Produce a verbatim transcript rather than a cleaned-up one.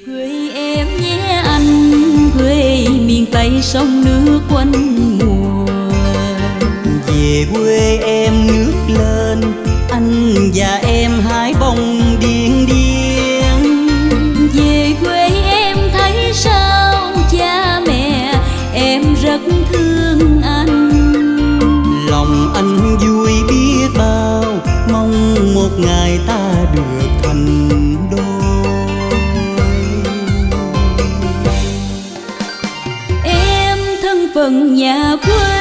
quê em nhé anh, quê miền Tây sông nước quanh mùa. Về quê em nước lên, anh và em hai bông điên điên. Về quê em thấy sao cha mẹ em rất thương anh. Lòng anh vui biết bao, mong một ngày ta được thành đôi. Em thân phận nhà quê